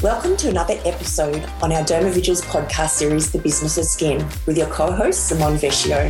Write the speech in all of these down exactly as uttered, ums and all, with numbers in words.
Welcome to another episode on our Dermavigils podcast series, The Business of Skin, with your co-host, Simone Vecchio.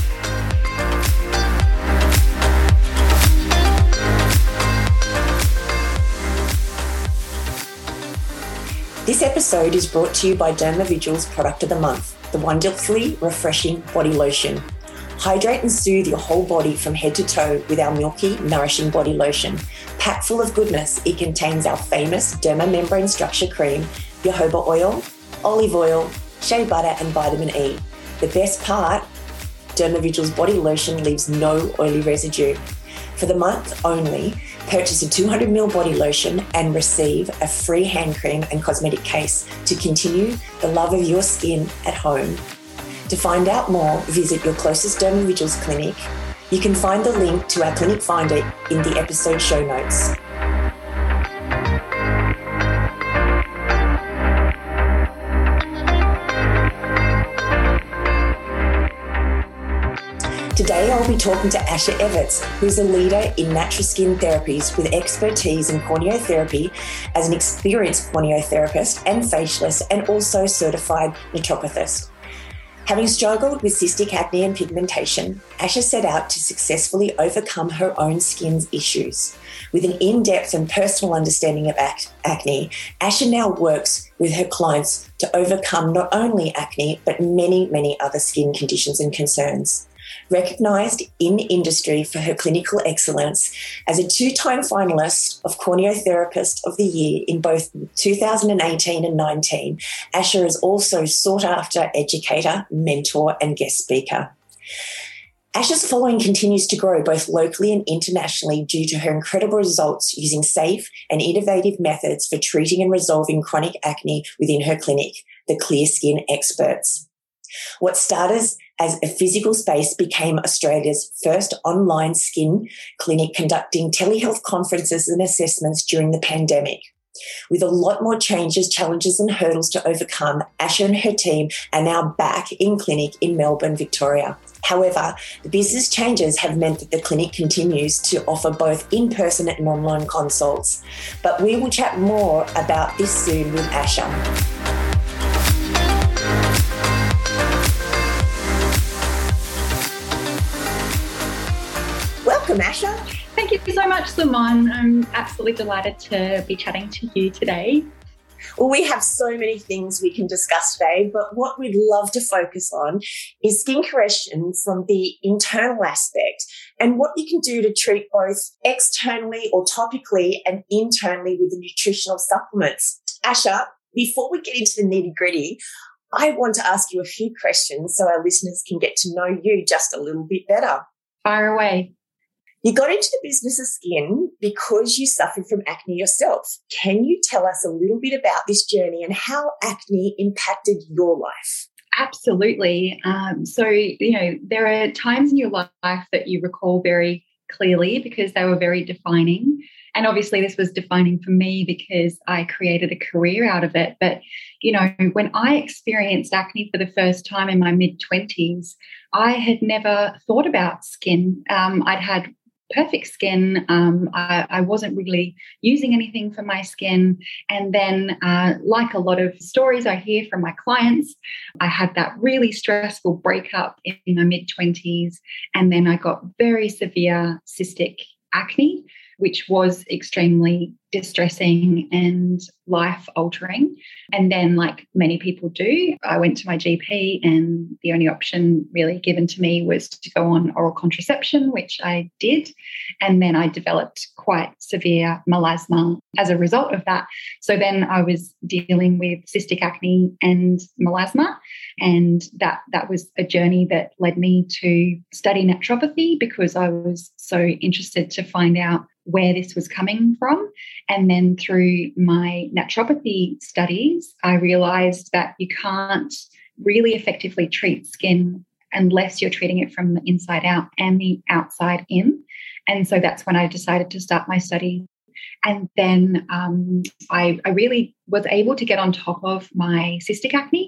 This episode is brought to you by Dermavigils Product of the Month, the wonderfully refreshing body lotion. Hydrate and soothe your whole body from head to toe with our milky, nourishing body lotion. Packed full of goodness, it contains our famous Derma Membrane Structure Cream, jojoba oil, olive oil, shea butter and vitamin E. The best part, Dermavigils body lotion leaves no oily residue. For the month only, purchase a two hundred milliliter body lotion and receive a free hand cream and cosmetic case to continue the love of your skin at home. To find out more, visit your closest Dermavigils clinic. You can find the link to our clinic finder in the episode show notes. Today I'll be talking to Asha Everts, who's a leader in natural skin therapies with expertise in corneotherapy as an experienced corneotherapist and facialist and also certified naturopathist. Having struggled with cystic acne and pigmentation, Asha set out to successfully overcome her own skin's issues. With an in-depth and personal understanding of ac- acne, Asha now works with her clients to overcome not only acne, but many, many other skin conditions and concerns. Recognised in industry for her clinical excellence as a two-time finalist of Corneotherapist of the Year in both two thousand eighteen and nineteen, Asha is also sought-after educator, mentor and guest speaker. Asha's following continues to grow both locally and internationally due to her incredible results using safe and innovative methods for treating and resolving chronic acne within her clinic, the Clear Skin Experts. What started as a physical space became Australia's first online skin clinic conducting telehealth conferences and assessments during the pandemic. With a lot more changes, challenges and hurdles to overcome, Asha and her team are now back in clinic in Melbourne, Victoria. However, the business changes have meant that the clinic continues to offer both in-person and online consults. But we will chat more about this soon with Asha. Welcome, Asha. Thank you so much, Simone. I'm absolutely delighted to be chatting to you today. Well, we have so many things we can discuss today, but what we'd love to focus on is skin correction from the internal aspect and what you can do to treat both externally or topically and internally with the nutritional supplements. Asha, before we get into the nitty-gritty, I want to ask you a few questions so our listeners can get to know you just a little bit better. Fire away. You got into the business of skin because you suffered from acne yourself. Can you tell us a little bit about this journey and how acne impacted your life? Absolutely. Um, so, you know, there are times in your life that you recall very clearly because they were very defining. And obviously this was defining for me because I created a career out of it. But, you know, when I experienced acne for the first time in my mid-twenties, I had never thought about skin. Um, I'd had perfect skin. Um, I, I wasn't really using anything for my skin. And then, uh, like a lot of stories I hear from my clients, I had that really stressful breakup in, in my mid-twenties. And then I got very severe cystic acne, which was extremely distressing and life-altering. And then, like many people do, I went to my G P and the only option really given to me was to go on oral contraception, which I did. And then I developed quite severe melasma as a result of that. So then I was dealing with cystic acne and melasma. And that, that was a journey that led me to study naturopathy because I was so interested to find out where this was coming from. And then through my naturopathy studies, I realized that you can't really effectively treat skin unless you're treating it from the inside out and the outside in. And so that's when I decided to start my study. And then um, I, I really was able to get on top of my cystic acne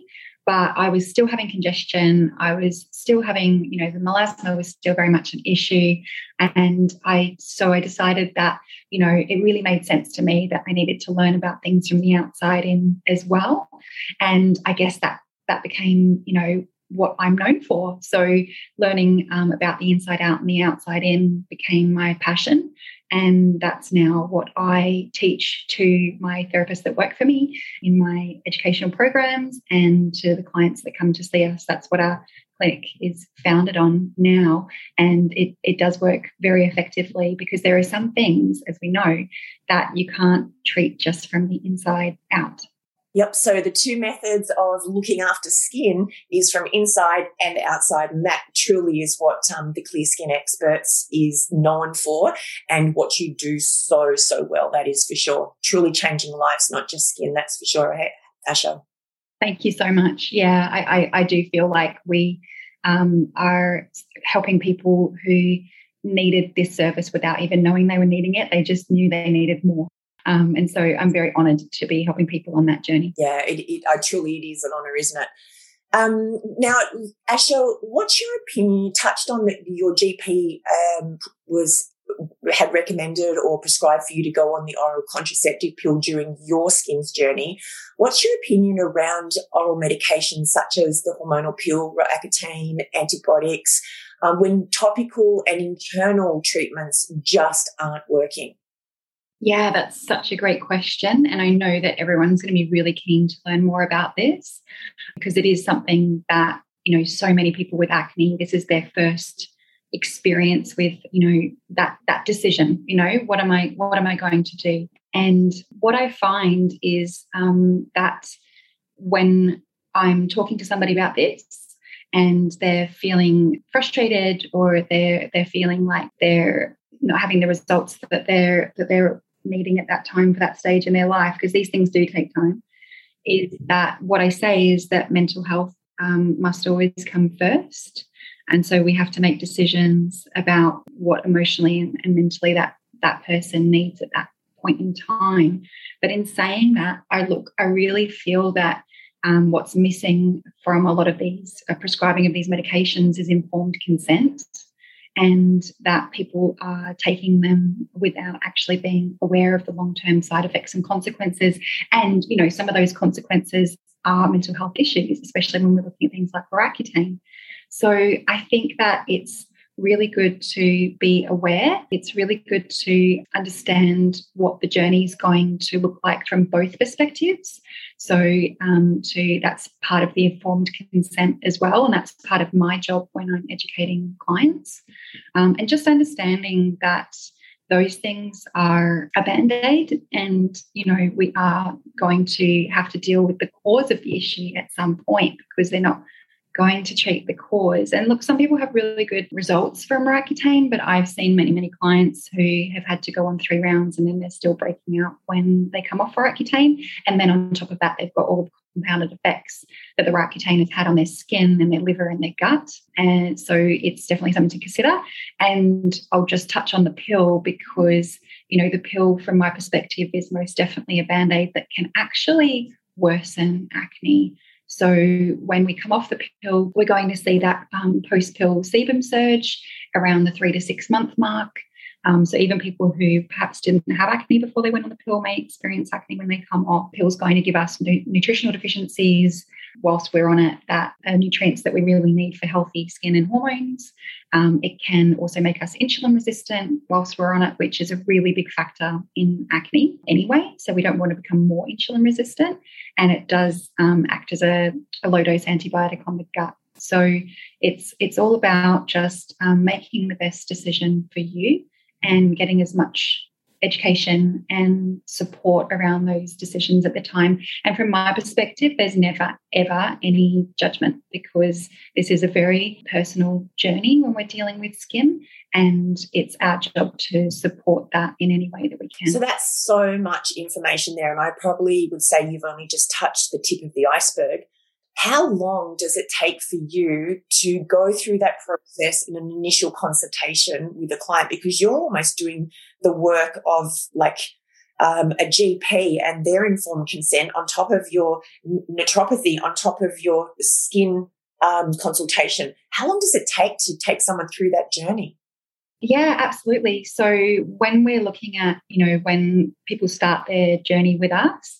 but I was still having congestion. I was still having, you know, the melasma was still very much an issue. And I, so I decided that, you know, it really made sense to me that I needed to learn about things from the outside in as well. And I guess that, that became, you know, what I'm known for. So learning um, about the inside out and the outside in became my passion. And that's now what I teach to my therapists that work for me in my educational programs and to the clients that come to see us. That's what our clinic is founded on now. And it, it does work very effectively because there are some things, as we know, that you can't treat just from the inside out. Yep. So the two methods of looking after skin is from inside and outside. And that truly is what um, the Clear Skin Experts is known for and what you do so, so well. That is for sure. Truly changing lives, not just skin. That's for sure, Asha. Thank you so much. Yeah, I, I, I do feel like we um, are helping people who needed this service without even knowing they were needing it. They just knew they needed more. Um, and so I'm very honoured to be helping people on that journey. Yeah, it, it uh, truly it is an honour, isn't it? Um, now, Asha, what's your opinion? You touched on that your G P um, was had recommended or prescribed for you to go on the oral contraceptive pill during your skin's journey. What's your opinion around oral medications such as the hormonal pill, Roaccutane, antibiotics, um, when topical and internal treatments just aren't working? Yeah, that's such a great question. And I know that everyone's going to be really keen to learn more about this because it is something that, you know, so many people with acne, this is their first experience with, you know, that that decision, you know, what am I, what am I going to do? And what I find is um, that when I'm talking to somebody about this and they're feeling frustrated or they're they're feeling like they're not having the results that they're that they're needing at that time for that stage in their life, because these things do take time, is that what I say is that mental health um, must always come first. And so we have to make decisions about what emotionally and, and mentally that that person needs at that point in time. But in saying that, I look, I really feel that um, what's missing from a lot of these uh, prescribing of these medications is informed consent, and that people are taking them without actually being aware of the long-term side effects and consequences. And, you know, some of those consequences are mental health issues, especially when we're looking at things like Roaccutane. So I think that it's really good to be aware. It's really good to understand what the journey is going to look like from both perspectives. So um, to that's part of the informed consent as well, and that's part of my job when I'm educating clients. Um, and just understanding that those things are a Band-Aid, and, you know, we are going to have to deal with the cause of the issue at some point because they're not going to treat the cause. And look, some people have really good results from Roaccutane, but I've seen many, many clients who have had to go on three rounds and then they're still breaking out when they come off Roaccutane. And then on top of that, they've got all the compounded effects that the Roaccutane has had on their skin and their liver and their gut. And so it's definitely something to consider. And I'll just touch on the pill because, you know, the pill from my perspective is most definitely a Band-Aid that can actually worsen acne. So when we come off the pill, we're going to see that um, post-pill sebum surge around the three to six month mark. Um, so even people who perhaps didn't have acne before they went on the pill may experience acne when they come off. Pill's going to give us nu- nutritional deficiencies whilst we're on it, that are nutrients that we really need for healthy skin and hormones. Um, it can also make us insulin resistant whilst we're on it, which is a really big factor in acne anyway. So we don't want to become more insulin resistant. And it does um, act as a, a low-dose antibiotic on the gut. So it's it's all about just um, making the best decision for you and getting as much education and support around those decisions at the time. And from my perspective, there's never, ever any judgment because this is a very personal journey when we're dealing with skin, and it's our job to support that in any way that we can. So that's so much information there, and I probably would say you've only just touched the tip of the iceberg. How long does it take for you to go through that process in an initial consultation with a client? Because you're almost doing the work of like um, a G P and their informed consent on top of your naturopathy, on top of your skin um, consultation. How long does it take to take someone through that journey? Yeah, absolutely. So when we're looking at, you know, when people start their journey with us,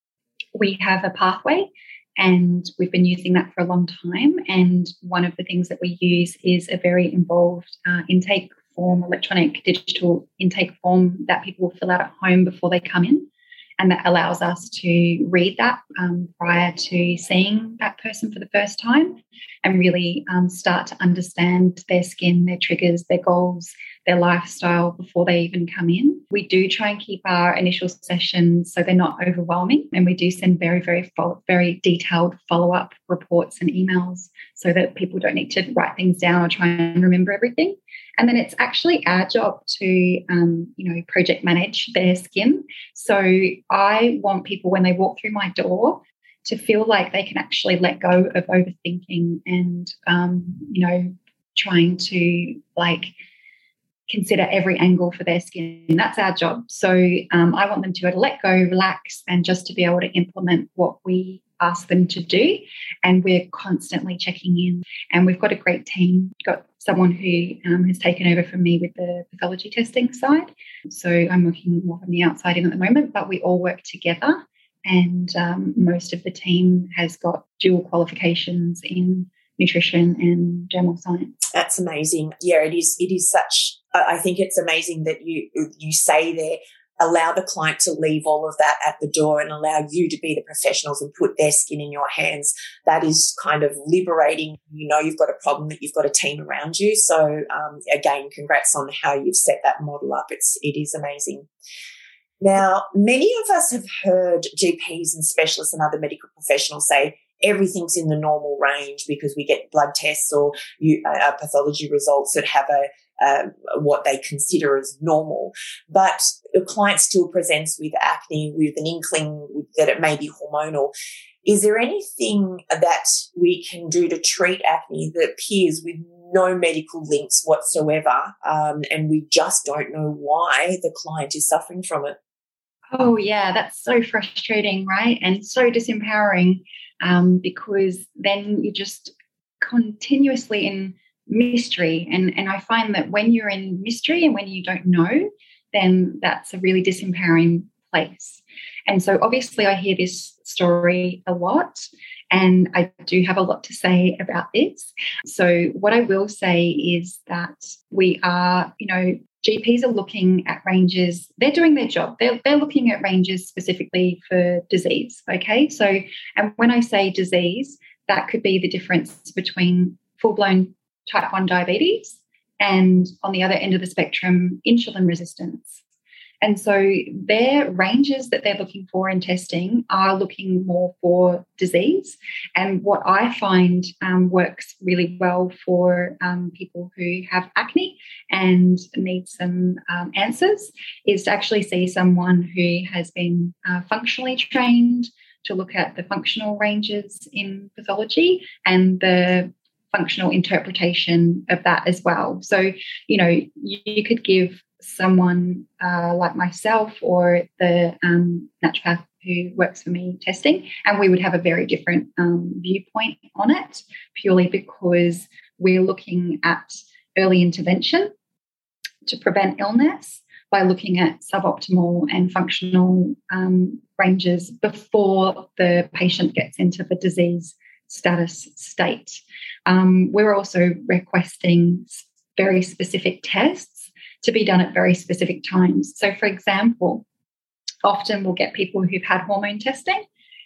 we have a pathway and we've been using that for a long time. And one of the things that we use is a very involved uh, intake form, electronic digital intake form that people will fill out at home before they come in. And that allows us to read that um, prior to seeing that person for the first time and really um, start to understand their skin, their triggers, their goals, their lifestyle before they even come in. We do try and keep our initial sessions so they're not overwhelming, and we do send very, very, follow, very detailed follow-up reports and emails so that people don't need to write things down or try and remember everything. And then it's actually our job to, um, you know, project manage their skin. So I want people when they walk through my door to feel like they can actually let go of overthinking and, um, you know, trying to like consider every angle for their skin. That's our job. So um, I want them to be able to let go, relax, and just to be able to implement what we ask them to do. And we're constantly checking in. And we've got a great team. We've got someone who um, has taken over from me with the pathology testing side. So I'm working more from the outside in at the moment, but we all work together. And um, most of the team has got dual qualifications in nutrition and dermal science. That's amazing. Yeah, it is. It is such. I think it's amazing that you you say there, allow the client to leave all of that at the door and allow you to be the professionals and put their skin in your hands. That is kind of liberating. You know, you've got a problem, that you've got a team around you. So um, again, congrats on how you've set that model up. It's it is amazing. Now, many of us have heard G Ps and specialists and other medical professionals say everything's in the normal range because we get blood tests or you, uh, pathology results that have a uh, what they consider as normal. But the client still presents with acne, with an inkling that it may be hormonal. Is there anything that we can do to treat acne that appears with no medical links whatsoever, um, and we just don't know why the client is suffering from it? Oh, yeah, that's so frustrating, right? And so disempowering um, because then you're just continuously in mystery. And, and I find that when you're in mystery and when you don't know, then that's a really disempowering place. And so obviously I hear this story a lot and I do have a lot to say about this. So what I will say is that we are, you know, G Ps are looking at ranges. They're doing their job. They're, they're looking at ranges specifically for disease, okay? So, and when I say disease, that could be the difference between full-blown type one diabetes and on the other end of the spectrum, insulin resistance. And so their ranges that they're looking for in testing are looking more for disease. And what I find um, works really well for um, people who have acne and need some um, answers is to actually see someone who has been uh, functionally trained to look at the functional ranges in pathology and the functional interpretation of that as well. So, you know, you, you could give someone uh, like myself or the um, naturopath who works for me testing, and we would have a very different um, viewpoint on it, purely because we're looking at early intervention to prevent illness by looking at suboptimal and functional um, ranges before the patient gets into the disease status state. Um, we're also requesting very specific tests to be done at very specific times. So, for example, often we'll get people who've had hormone testing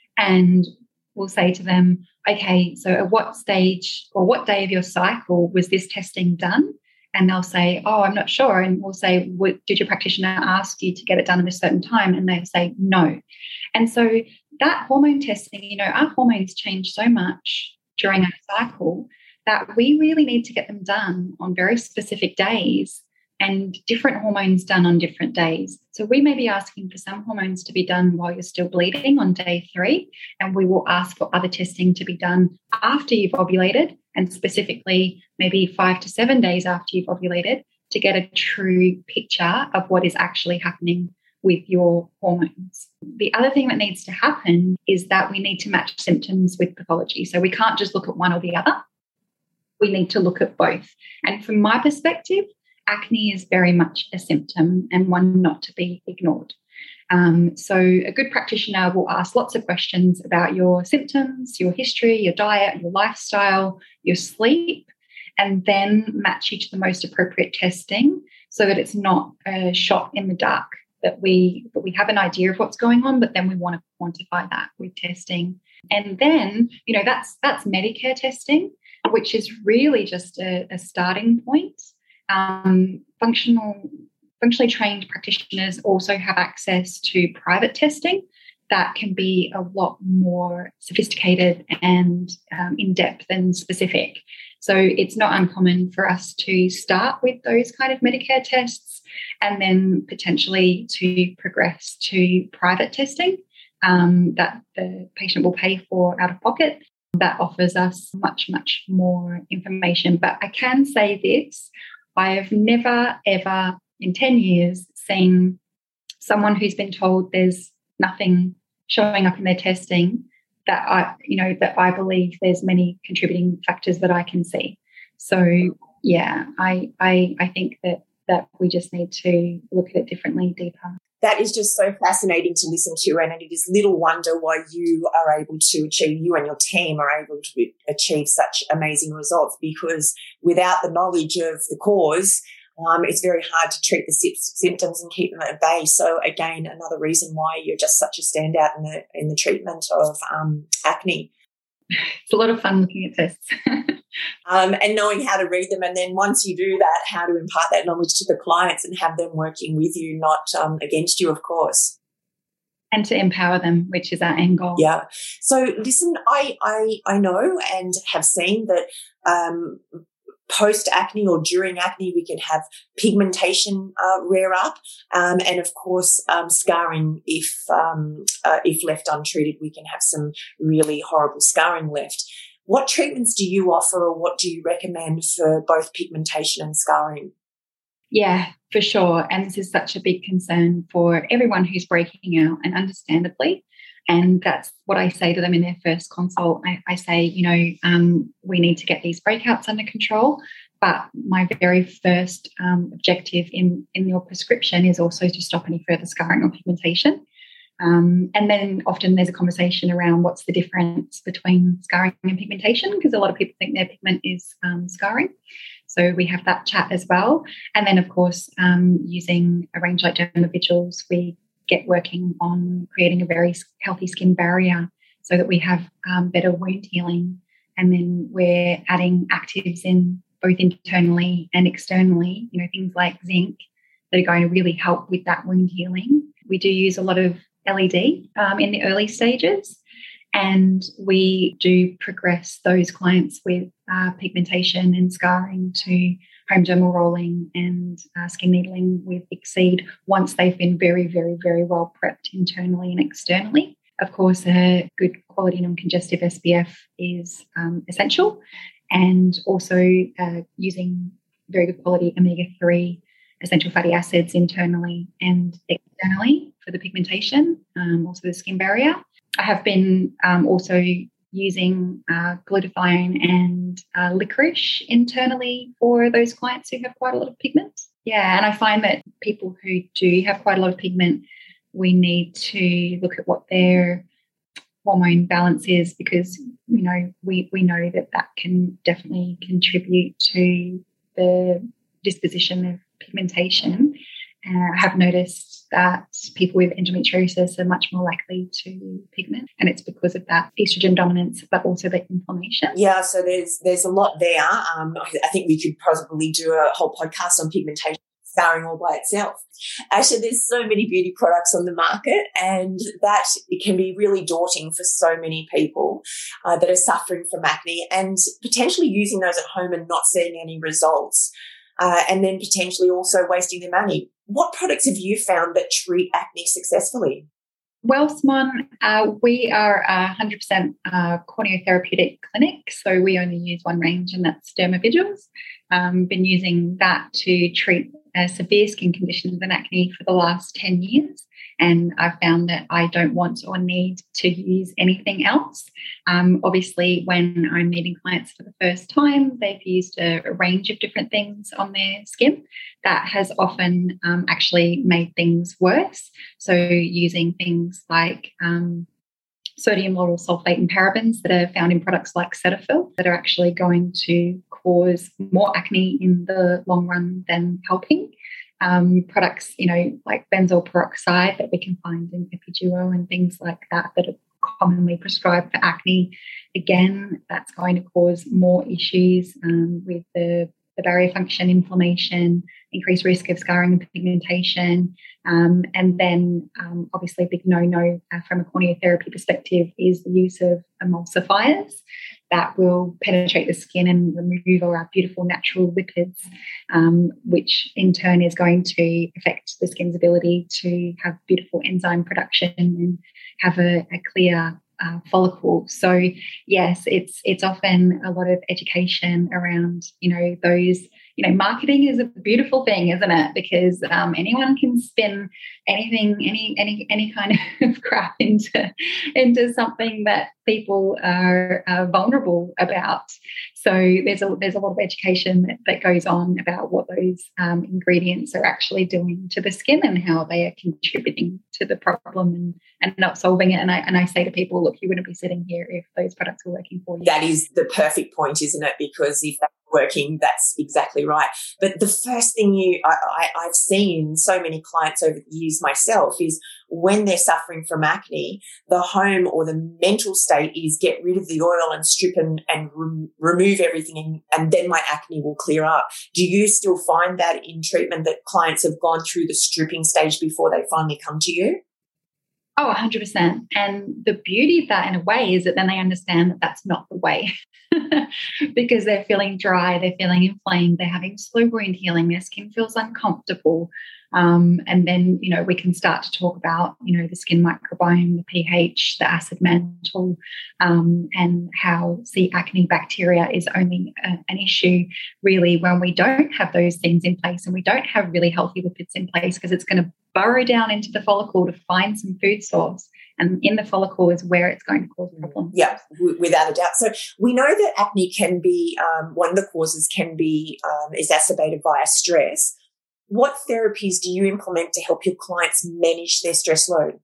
and we'll say to them, okay, so at what stage or what day of your cycle was this testing done? And they'll say, oh, I'm not sure. And we'll say, did your practitioner ask you to get it done at a certain time? And they'll say, no. And so that hormone testing, you know, our hormones change so much during our cycle that we really need to get them done on very specific days and different hormones done on different days. So we may be asking for some hormones to be done while you're still bleeding on day three, and we will ask for other testing to be done after you've ovulated, and specifically maybe five to seven days after you've ovulated, to get a true picture of what is actually happening with your hormones. The other thing that needs to happen is that we need to match symptoms with pathology. So we can't just look at one or the other. We need to look at both. And from my perspective, acne is very much a symptom and one not to be ignored. Um, so a good practitioner will ask lots of questions about your symptoms, your history, your diet, your lifestyle, your sleep, and then match you to the most appropriate testing so that it's not a shot in the dark, that we, that we have an idea of what's going on, but then we want to quantify that with testing. And then, you know, that's that's Medicare testing, which is really just a, a starting point. Um, functional, functionally trained practitioners also have access to private testing that can be a lot more sophisticated and um, in-depth and specific. So it's not uncommon for us to start with those kind of Medicare tests and then potentially to progress to private testing um, that the patient will pay for out of pocket. That offers us much, much more information. But I can say this, I have never, ever in ten years seen someone who's been told there's nothing showing up in their testing that I, you know, that I believe there's many contributing factors that I can see. So yeah, I I I think that that we just need to look at it differently, deeper. That is just so fascinating to listen to, and it is little wonder why you are able to achieve, you and your team are able to achieve such amazing results, because without the knowledge of the cause, um, it's very hard to treat the symptoms and keep them at bay. So again, another reason why you're just such a standout in the in the treatment of um, acne. It's a lot of fun looking at tests. um, and knowing how to read them. And then once you do that, how to impart that knowledge to the clients and have them working with you, not um, against you, of course. And to empower them, which is our end goal. Yeah. So listen, I I, I know and have seen that um, post-acne or during acne, we can have pigmentation uh, rear up um, and, of course, um, scarring. If um, uh, if left untreated, we can have some really horrible scarring left. What treatments do you offer, or what do you recommend for both pigmentation and scarring? Yeah, for sure. And this is such a big concern for everyone who's breaking out, and understandably. And that's what I say to them in their first consult. I, I say, you know, um, we need to get these breakouts under control. But my very first um, objective in, in your prescription is also to stop any further scarring or pigmentation. Um, and then often there's a conversation around what's the difference between scarring and pigmentation, because a lot of people think their pigment is um, scarring. So we have that chat as well. And then, of course, um, using a range like Dermavigils, we get working on creating a very healthy skin barrier so that we have um, better wound healing. And then we're adding actives in both internally and externally, you know, things like zinc that are going to really help with that wound healing. We do use a lot of L E D um, in the early stages, and we do progress those clients with uh, pigmentation and scarring to home dermal rolling and uh, skin needling with Exceed once they've been very, very, very well prepped internally and externally. Of course, a good quality non-congestive S P F is um, essential, and also uh, using very good quality omega three essential fatty acids internally and externally for the pigmentation, um, also the skin barrier. I have been um, also using uh, glutathione and uh, licorice internally for those clients who have quite a lot of pigment. Yeah, and I find that people who do have quite a lot of pigment, we need to look at what their hormone balance is, because, you know, we, we know that that can definitely contribute to the disposition of pigmentation. Uh, I have noticed that people with endometriosis are much more likely to pigment, and it's because of that estrogen dominance, but also the inflammation. Yeah, so there's there's a lot there. Um, I think we could probably do a whole podcast on pigmentation, scarring all by itself. Actually, there's so many beauty products on the market, and that it can be really daunting for so many people uh, that are suffering from acne and potentially using those at home and not seeing any results. Uh, and then potentially also wasting their money. What products have you found that treat acne successfully? Well, Simone, uh, we are a one hundred percent uh, corneotherapeutic clinic, so we only use one range, and that's Dermavigils. Um, been using that to treat uh, severe skin conditions and acne for the last ten years. And I've found that I don't want or need to use anything else. Um, obviously, when I'm meeting clients for the first time, they've used a, a range of different things on their skin. That has often um, actually made things worse. So using things like um, sodium lauryl sulfate and parabens that are found in products like Cetaphil that are actually going to cause more acne in the long run than helping. Um, products, you know, like benzoyl peroxide that we can find in Epiduo and things like that that are commonly prescribed for acne. Again, that's going to cause more issues um, with the, the barrier function, inflammation, increased risk of scarring and pigmentation. Um, and then um, obviously a big no-no uh, from a corneotherapy perspective is the use of emulsifiers that will penetrate the skin and remove all our beautiful natural lipids, um, which in turn is going to affect the skin's ability to have beautiful enzyme production and have a, a clear uh, follicle. So yes, it's it's often a lot of education around, you know, those, you know, marketing is a beautiful thing, isn't it? Because um, anyone can spin anything, any any any kind of crap into into something that people are uh, vulnerable about. So there's a there's a lot of education that, that goes on about what those um, ingredients are actually doing to the skin and how they are contributing to the problem and, and not solving it. And I and I say to people, look, you wouldn't be sitting here if those products were working for you. That is the perfect point, isn't it? Because if that's working, that's exactly right. But the first thing you I, I, I've seen so many clients over the years myself is when they're suffering from acne, the home or the mental state is get rid of the oil and strip and, and re- remove everything and, and then my acne will clear up. Do you still find that in treatment that clients have gone through the stripping stage before they finally come to you? Oh, one hundred percent. And the beauty of that in a way is that then they understand that that's not the way because they're feeling dry, they're feeling inflamed, they're having slow wound healing, their skin feels uncomfortable. Um, and then, you know, we can start to talk about, you know, the skin microbiome, the pH, the acid mantle, um, and how C. acne bacteria is only a, an issue really when we don't have those things in place and we don't have really healthy lipids in place, because it's going to burrow down into the follicle to find some food source. And in the follicle is where it's going to cause problems. Yeah, w- without a doubt. So we know that acne can be, um, one of the causes can be um, exacerbated via stress. What therapies do you implement to help your clients manage their stress load?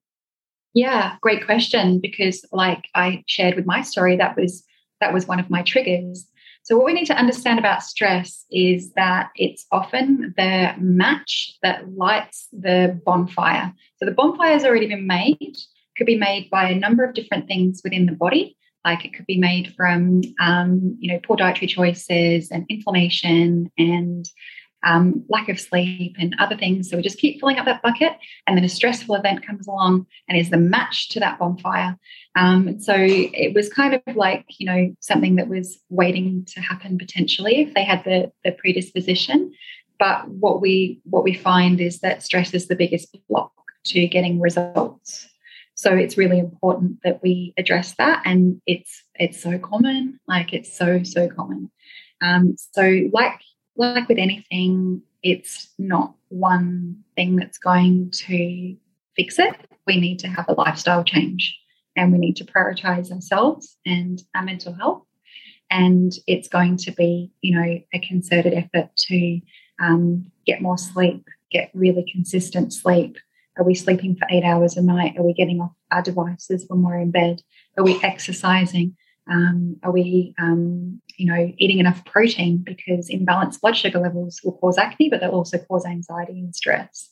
Yeah, great question, because like I shared with my story, that was that was one of my triggers. So what we need to understand about stress is that it's often the match that lights the bonfire. So the bonfire has already been made, could be made by a number of different things within the body. Like it could be made from, um, you know, poor dietary choices and inflammation and Um, lack of sleep and other things. So we just keep filling up that bucket, and then a stressful event comes along and is the match to that bonfire. Um, so it was kind of like, you know, something that was waiting to happen potentially if they had the, the predisposition. But what we what we find is that stress is the biggest block to getting results. So it's really important that we address that, and it's it's so common, like it's so so common. Um, so like. Like with anything, it's not one thing that's going to fix it. We need to have a lifestyle change, and we need to prioritize ourselves and our mental health. And it's going to be, you know, a concerted effort to um, get more sleep, get really consistent sleep. Are we sleeping for eight hours a night? Are we getting off our devices when we're in bed? Are we exercising? Um, are we, um, you know, eating enough protein? Because imbalanced blood sugar levels will cause acne, but they'll also cause anxiety and stress.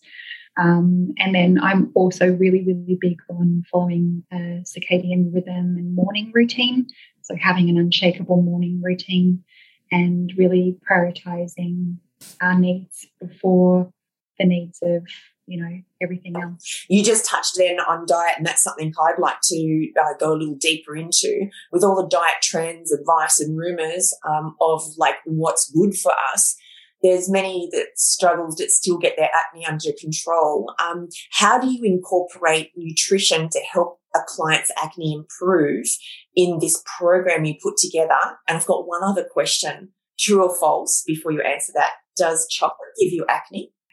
Um, and then I'm also really, really big on following a circadian rhythm and morning routine. So having an unshakable morning routine and really prioritizing our needs before the needs of, you know, everything else. You just touched then on diet, and that's something I'd like to uh, go a little deeper into with all the diet trends, advice and rumours um, of like what's good for us. There's many that struggle that still get their acne under control. Um, how do you incorporate nutrition to help a client's acne improve in this program you put together? And I've got one other question, true or false, before you answer that. Does chocolate give you acne?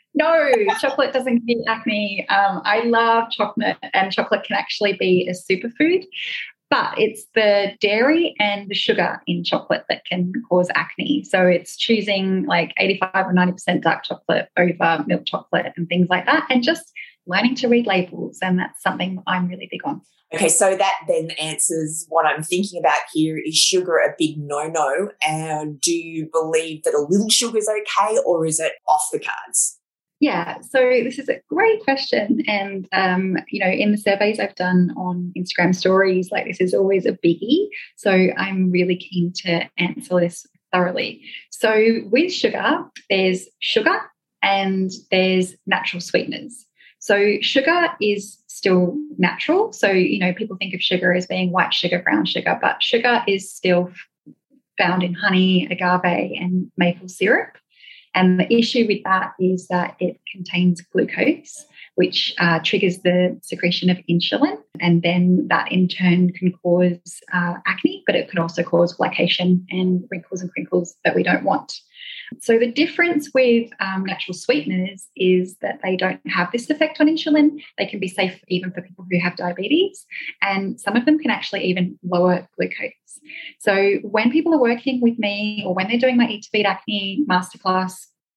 No, chocolate doesn't give acne. Um, I love chocolate, and chocolate can actually be a superfood. But it's the dairy and the sugar in chocolate that can cause acne. So it's choosing like eighty-five or ninety percent dark chocolate over milk chocolate and things like that, and just learning to read labels. And that's something I'm really big on. Okay, so that then answers what I'm thinking about here. Is sugar a big no-no? And do you believe that a little sugar is okay, or is it off the cards? Yeah, so this is a great question. And, um, you know, in the surveys I've done on Instagram stories, like this is always a biggie. So I'm really keen to answer this thoroughly. So with sugar, there's sugar and there's natural sweeteners. So sugar is still natural. So, you know, people think of sugar as being white sugar, brown sugar, but sugar is still found in honey, agave, and maple syrup. And the issue with that is that it contains glucose, which uh, triggers the secretion of insulin. And then that in turn can cause uh, acne, but it can also cause glycation and wrinkles and crinkles that we don't want. So the difference with um, natural sweeteners is that they don't have this effect on insulin. They can be safe even for people who have diabetes, and some of them can actually even lower glucose. So when people are working with me or when they're doing my Eat to Beat Acne masterclass,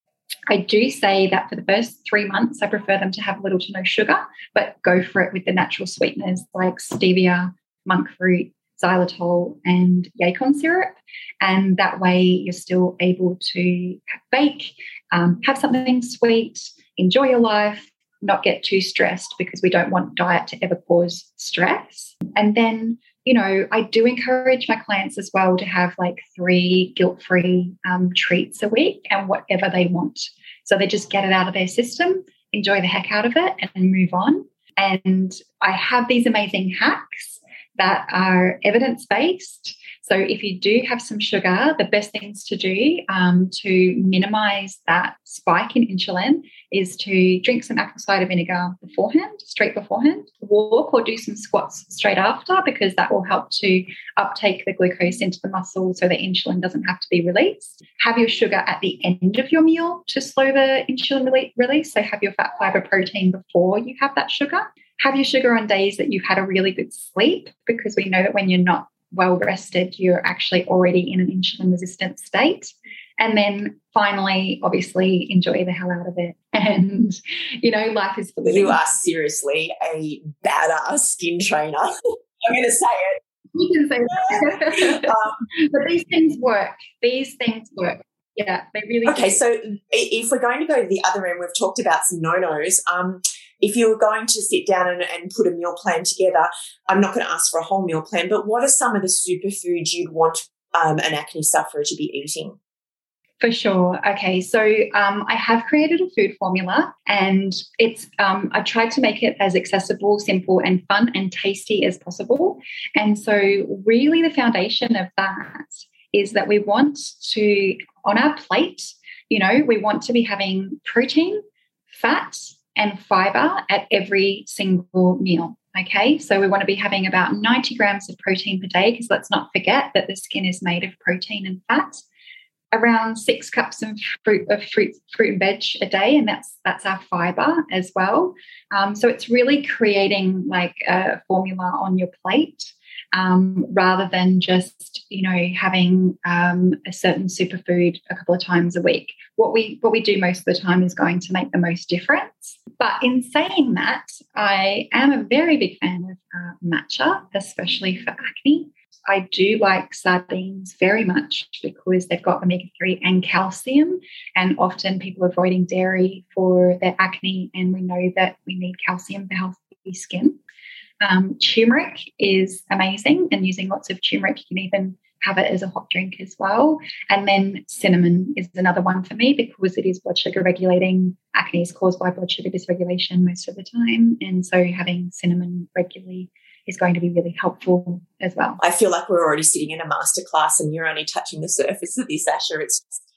I do say that for the first three months, I prefer them to have little to no sugar, but go for it with the natural sweeteners like stevia, monk fruit, xylitol, and yacon syrup. And that way you're still able to bake, um, have something sweet, enjoy your life, not get too stressed, because we don't want diet to ever cause stress. And then, you know, I do encourage my clients as well to have like three guilt-free um, treats a week and whatever they want. So they just get it out of their system, enjoy the heck out of it, and move on. And I have these amazing hacks that are evidence-based. So if you do have some sugar, the best things to do um, to minimize that spike in insulin is to drink some apple cider vinegar beforehand, straight beforehand, walk or do some squats straight after, because that will help to uptake the glucose into the muscle so the insulin doesn't have to be released. Have your sugar at the end of your meal to slow the insulin release. So have your fat, fiber, protein before you have that sugar. Have your sugar on days that you've had a really good sleep, because we know that when you're not well rested, you're actually already in an insulin resistant state. And then finally, obviously, enjoy the hell out of it. And, you know, life is for living. You are seriously a badass skin trainer. I'm going to say it. You can say that. um, but these things work. These things work. Yeah, they really okay, do. So if we're going to go to the other end, we've talked about some no-nos. Um, if you were going to sit down and, and put a meal plan together, I'm not going to ask for a whole meal plan, but what are some of the superfoods you'd want um, an acne sufferer to be eating? For sure. Okay, so um, I have created a food formula, and it's um, I tried to make it as accessible, simple, and fun and tasty as possible. And so really the foundation of that is that we want to, on our plate, you know, we want to be having protein, fat, and fiber at every single meal. Okay, so we want to be having about ninety grams of protein per day, because let's not forget that the skin is made of protein and fat. Around six cups of fruit of fruit, fruit and veg a day, and that's that's our fiber as well. Um, so it's really creating like a formula on your plate, um, rather than just, you know, having um, a certain superfood a couple of times a week. What we what we do most of the time is going to make the most difference. But in saying that, I am a very big fan of uh, matcha, especially for acne. I do like sardines very much because they've got omega three and calcium, and often people are avoiding dairy for their acne, and we know that we need calcium for healthy skin. Um, turmeric is amazing, and using lots of turmeric, you can even have it as a hot drink as well. And then cinnamon is another one for me, because it is blood sugar regulating. Acne is caused by blood sugar dysregulation most of the time, and so having cinnamon regularly is going to be really helpful as well. I feel like we're already sitting in a masterclass and you're only touching the surface of this, Asha. It's just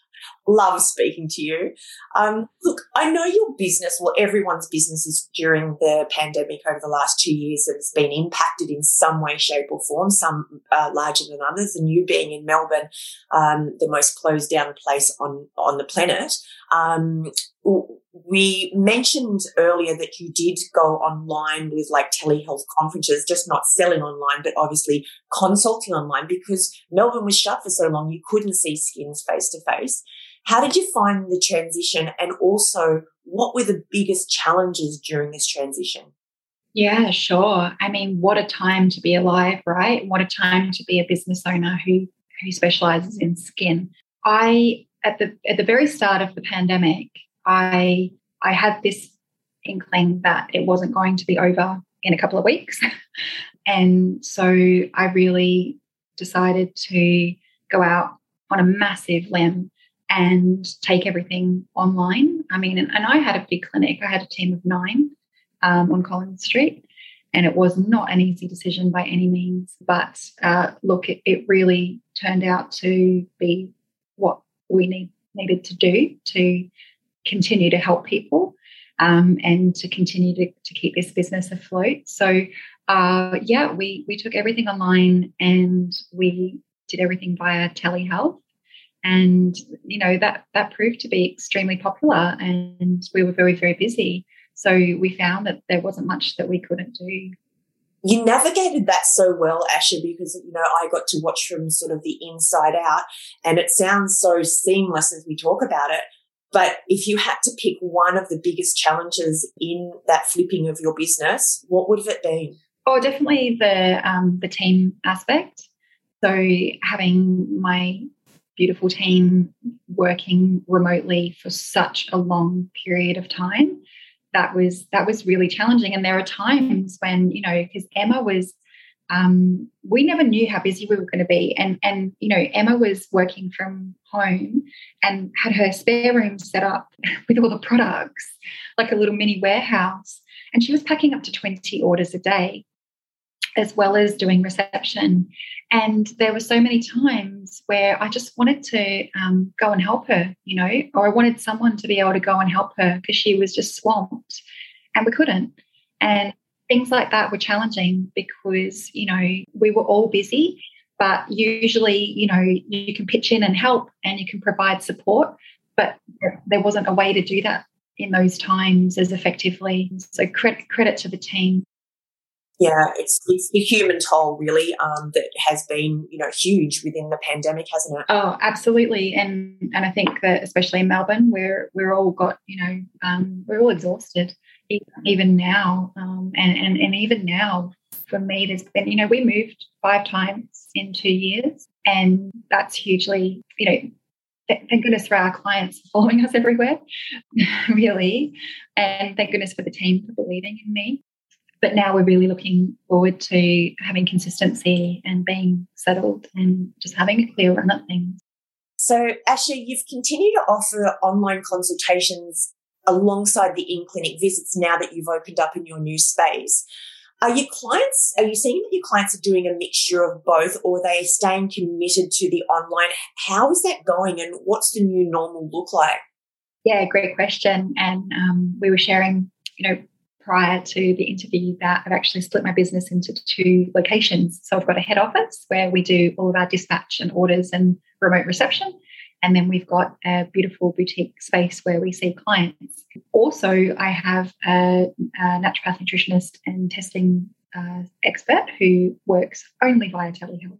Love speaking to you. Um, look, I know your business, well, everyone's businesses during the pandemic over the last two years has been impacted in some way, shape or form, some uh, larger than others, and you being in Melbourne, um, the most closed down place on, on the planet. Um, we mentioned earlier that you did go online with like telehealth conferences, just not selling online, but obviously consulting online because Melbourne was shut for so long you couldn't see skins face to face. How did you find the transition, and also what were the biggest challenges during this transition? Yeah, sure. I mean, what a time to be alive, right? What a time to be a business owner who who specializes in skin. I at the at the very start of the pandemic, I I had this inkling that it wasn't going to be over in a couple of weeks. And so I really decided to go out on a massive limb and take everything online. I mean, and, and I had a big clinic. I had a team of nine um, on Collins Street, and it was not an easy decision by any means. But uh, look, it, it really turned out to be what we need needed to do to continue to help people um, and to continue to, to keep this business afloat. So, uh, yeah, we we took everything online and we did everything via telehealth. And, you know, that, that proved to be extremely popular and we were very, very busy. So we found that there wasn't much that we couldn't do. You navigated that so well, Asha, because, you know, I got to watch from sort of the inside out and it sounds so seamless as we talk about it. But if you had to pick one of the biggest challenges in that flipping of your business, what would have it been? Oh, definitely the um, the team aspect. So having my beautiful team working remotely for such a long period of time, that was that was really challenging. And there are times when, you know, because Emma was, um, we never knew how busy we were going to be. And, and, you know, Emma was working from home and had her spare room set up with all the products, like a little mini warehouse. And she was packing up to twenty orders a day, as well as doing reception. And there were so many times where I just wanted to um, go and help her, you know, or I wanted someone to be able to go and help her because she was just swamped and we couldn't. And things like that were challenging because, you know, we were all busy, but usually, you know, you can pitch in and help and you can provide support, but there wasn't a way to do that in those times as effectively. So credit, credit to the team. Yeah, it's it's the human toll really um, that has been, you know, huge within the pandemic, hasn't it? Oh, absolutely, and and I think that especially in Melbourne, we're we're all got, you know, um, we're all exhausted, even now, um, and and and even now for me, there's been, you know, we moved five times in two years, and that's hugely, you know. Thank goodness for our clients following us everywhere, really, and thank goodness for the team for believing in me. But now we're really looking forward to having consistency and being settled and just having a clear run at things. So, Asha, you've continued to offer online consultations alongside the in-clinic visits now that you've opened up in your new space. Are your clients, are you seeing that your clients are doing a mixture of both, or are they staying committed to the online? How is that going and what's the new normal look like? Yeah, great question. And um, we were sharing, you know, prior to the interview that I've actually split my business into two locations. So I've got a head office where we do all of our dispatch and orders and remote reception. And then we've got a beautiful boutique space where we see clients. Also, I have a, a naturopath nutritionist and testing uh, expert who works only via telehealth.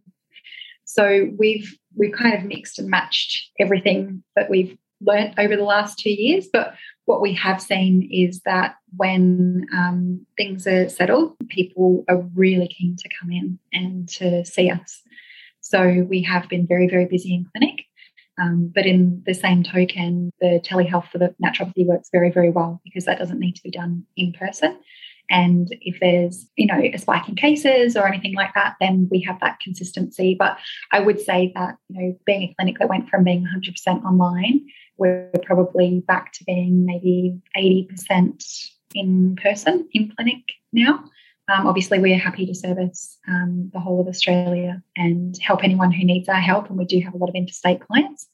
So we've we've kind of mixed and matched everything that we've learnt over the last two years. But what we have seen is that when um, things are settled, people are really keen to come in and to see us. So we have been very, very busy in clinic. Um, but in the same token, the telehealth for the naturopathy works very, very well because that doesn't need to be done in person. And if there's, you know, a spike in cases or anything like that, then we have that consistency. But I would say that, you know, being a clinic that went from being one hundred percent online, we're probably back to being maybe eighty percent in person in clinic now. Um, obviously, we are happy to service um, the whole of Australia and help anyone who needs our help. And we do have a lot of interstate clients.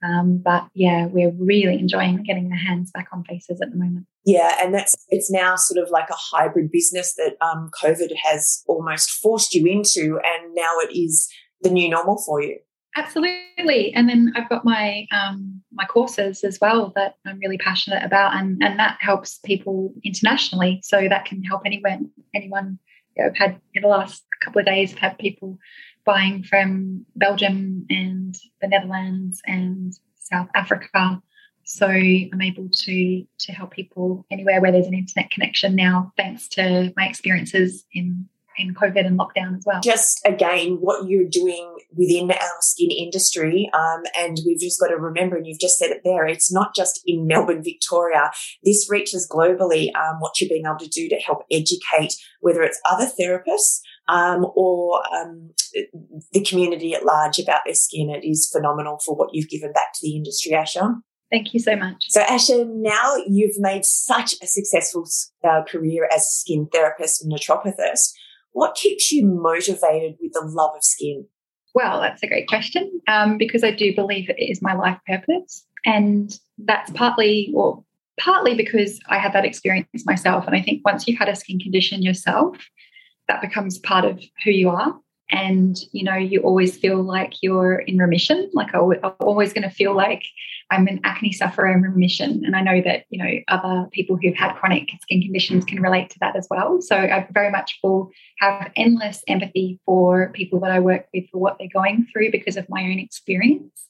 Um, but yeah, we're really enjoying getting our hands back on faces at the moment. Yeah, and that's it's now sort of like a hybrid business that um, COVID has almost forced you into, and now it is the new normal for you. Absolutely. And then I've got my um, my courses as well that I'm really passionate about, and, and that helps people internationally. So that can help anyone. Anyone. You know, I've had in the last couple of days, I've had people buying from Belgium and the Netherlands and South Africa. So I'm able to to help people anywhere where there's an internet connection now, thanks to my experiences in in COVID and lockdown as well. Just again, what you're doing within our skin industry, um, and we've just got to remember, and you've just said it there, it's not just in Melbourne, Victoria. This reaches globally, um, what you're being able to do to help educate, whether it's other therapists um, or um, the community at large about their skin. It is phenomenal for what you've given back to the industry, Asha. Thank you so much. So, Asha, now you've made such a successful uh, career as a skin therapist and naturopathist. What keeps you motivated with the love of skin? Well, that's a great question um, because I do believe it is my life purpose. And that's partly, or partly because I had that experience myself. And I think once you've had a skin condition yourself, that becomes part of who you are. And, you know, you always feel like you're in remission. Like I'm always going to feel like I'm an acne sufferer in remission. And I know that, you know, other people who've had chronic skin conditions can relate to that as well. So I very much will have endless empathy for people that I work with for what they're going through because of my own experience.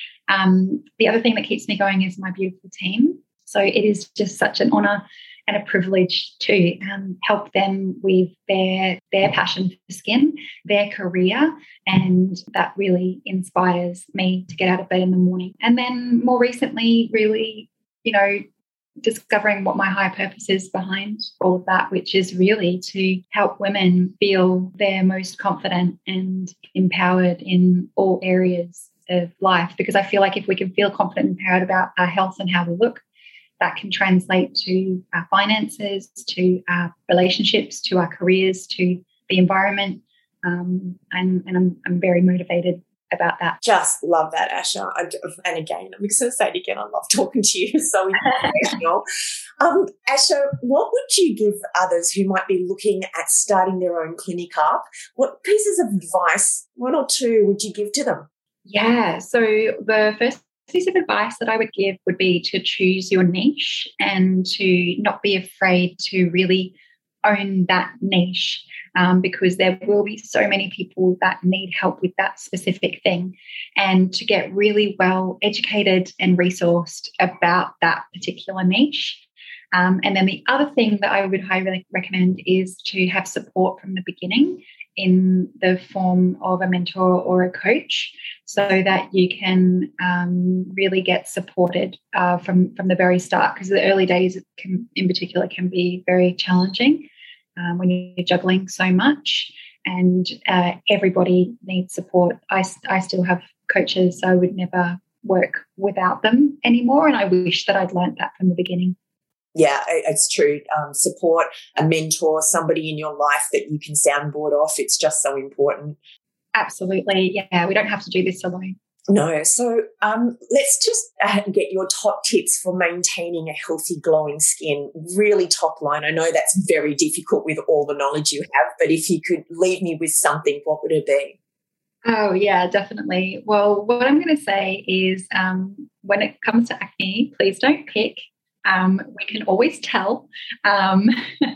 Um, the other thing that keeps me going is my beautiful team. So it is just such an honour and a privilege to um, help them with their their passion for skin, their career, and that really inspires me to get out of bed in the morning. And then more recently, really, you know, discovering what my higher purpose is behind all of that, which is really to help women feel their most confident and empowered in all areas of life. Because I feel like if we can feel confident and empowered about our health and how we look, that can translate to our finances, to our relationships, to our careers, to the environment. Um, and and I'm, I'm very motivated about that. Just love that, Asha. I, and again, I'm just going to say it again, I love talking to you. So inspirational. um, Asha, what would you give others who might be looking at starting their own clinic up? What pieces of advice, one or two, would you give to them? Yeah, so the first piece of advice that I would give would be to choose your niche and to not be afraid to really own that niche, um, because there will be so many people that need help with that specific thing, and to get really well educated and resourced about that particular niche. Um, and then the other thing that I would highly recommend is to have support from the beginning in the form of a mentor or a coach, so that you can um, really get supported uh, from, from the very start, because the early days can, in particular can be very challenging um, when you're juggling so much, and uh, everybody needs support. I, I still have coaches, so I would never work without them anymore, and I wish that I'd learnt that from the beginning. Yeah, it's true. Um, support, a mentor, somebody in your life that you can soundboard off. It's just so important. Absolutely. Yeah, we don't have to do this alone. No. So um, let's just uh, get your top tips for maintaining a healthy, glowing skin. Really top line. I know that's very difficult with all the knowledge you have, but if you could leave me with something, what would it be? Oh, yeah, definitely. Well, what I'm going to say is um, when it comes to acne, please don't pick. Um, we can always tell. Um,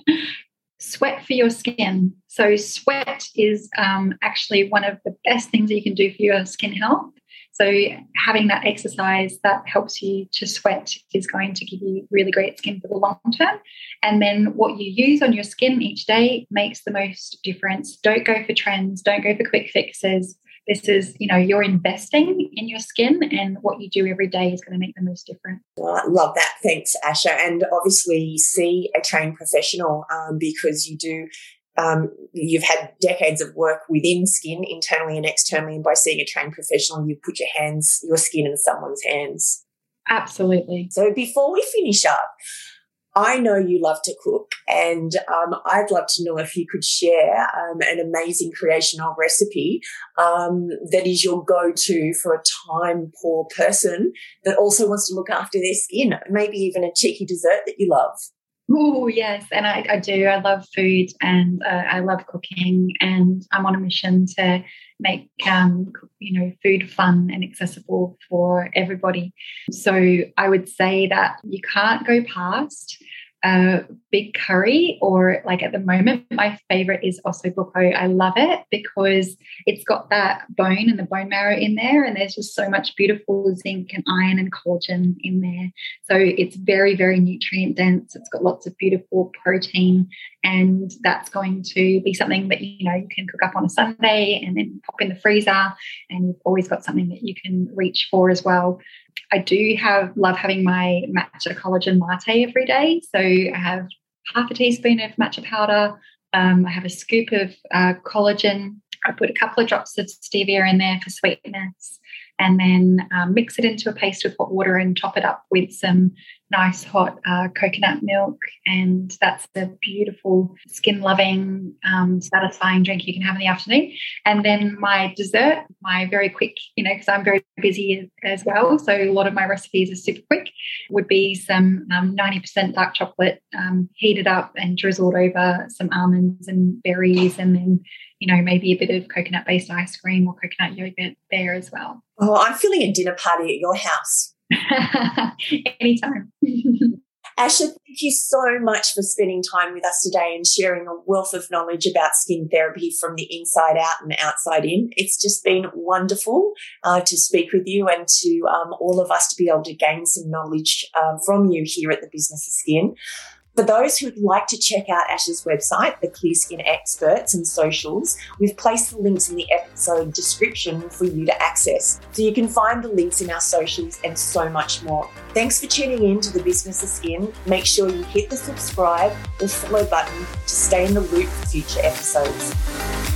sweat for your skin. So sweat is um, actually one of the best things that you can do for your skin health. So having that exercise that helps you to sweat is going to give you really great skin for the long term. And then what you use on your skin each day makes the most difference. Don't go for trends. Don't go for quick fixes. This is, you know, you're investing in your skin, and what you do every day is going to make the most difference. Well, I love that. Thanks, Asha. And obviously see a trained professional um, because you do, um, you've had decades of work within skin, internally and externally, and by seeing a trained professional, you put your hands, your skin in someone's hands. Absolutely. So before we finish up, I know you love to cook, and um, I'd love to know if you could share um, an amazing creation or recipe um, that is your go-to for a time-poor person that also wants to look after their skin, maybe even a cheeky dessert that you love. Oh, yes. And I, I do. I love food and uh, I love cooking, and I'm on a mission to make, um, you know, food fun and accessible for everybody. So I would say that you can't go past a big curry, or like at the moment, my favorite is ossobuco. I love it because it's got that bone and the bone marrow in there, and there's just so much beautiful zinc and iron and collagen in there. So it's very, very nutrient dense. It's got lots of beautiful protein, and that's going to be something that, you know, you can cook up on a Sunday and then pop in the freezer, and you've always got something that you can reach for as well. I do have love having my matcha collagen latte every day. So I have half a teaspoon of matcha powder. Um, I have a scoop of uh, collagen. I put a couple of drops of stevia in there for sweetness, and then um, mix it into a paste with hot water and top it up with some nice hot uh, coconut milk. And that's a beautiful skin-loving, um, satisfying drink you can have in the afternoon. And then my dessert, my very quick, you know, because I'm very busy as well, so a lot of my recipes are super quick, would be some um, ninety percent dark chocolate um, heated up and drizzled over some almonds and berries, and then, you know, maybe a bit of coconut-based ice cream or coconut yogurt there as well. Oh, I'm feeling a dinner party at your house. Anytime. Asha, thank you so much for spending time with us today and sharing a wealth of knowledge about skin therapy from the inside out and outside in. It's just been wonderful uh, to speak with you, and to um, all of us to be able to gain some knowledge um, from you here at the Business of Skin. For those who'd like to check out Asha's website, The Clear Skin Experts, and socials, we've placed the links in the episode description for you to access. So you can find the links in our socials and so much more. Thanks for tuning in to The Business of Skin. Make sure you hit the subscribe or follow button to stay in the loop for future episodes.